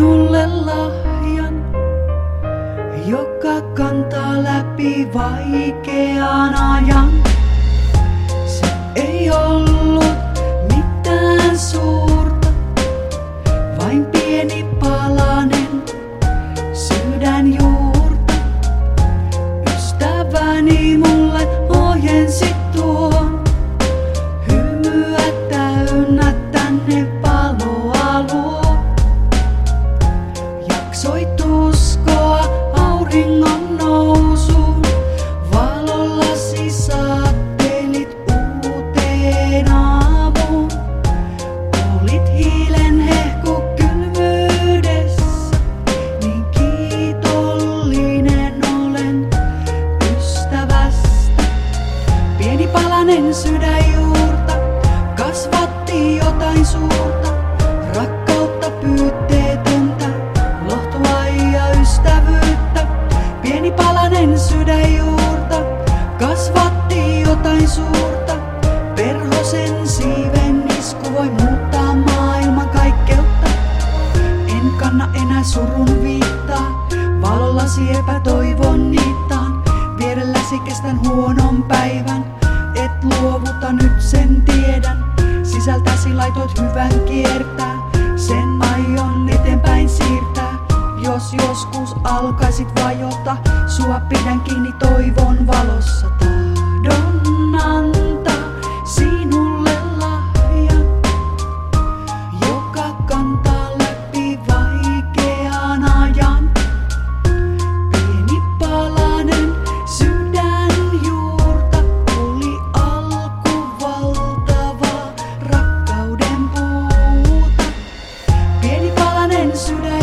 sinulle lahjan, joka kantaa läpi vaikean ajan. Se ei ollut mitään suurta, vain pieni palanen sydänjuurta. Ystäväni mulle ojensi tuon, hymyä täynnä tänne paloa luo. Jaksoit uskoa auringon nousuun, valollasi saattelit uuteen aamuun. Olit hiilen hehku kylmyydessä, niin kiitollinen olen ystävästä. Pieni palanen sydänjuurta kasvatti jotain suurta, rakkautta pyytteetöntä, lohtua ja ystävyyttä. Pieni palanen sydänjuurta kasvatti jotain suurta, perhosen siiven isku voi muuttaa maailman kaikkeutta. En kanna enää surun viittaa, valollasi epätoivon niittaan. Vierelläsi kestän huonon päivän, et luovuta nyt sen tiedän. Sisältäsi laitoit hyvän kiertää, sen aion eteenpäin siirtää. Jos joskus alkaisit vajota, sua pidän kiinni toivon valossa. Tahdon antaa sinulle lahjan, joka kantaa läpi vaikean ajan. Pieni palanen sydänjuurta oli alku valtavaa rakkauden puuta. Pieni palanen sydänjuurta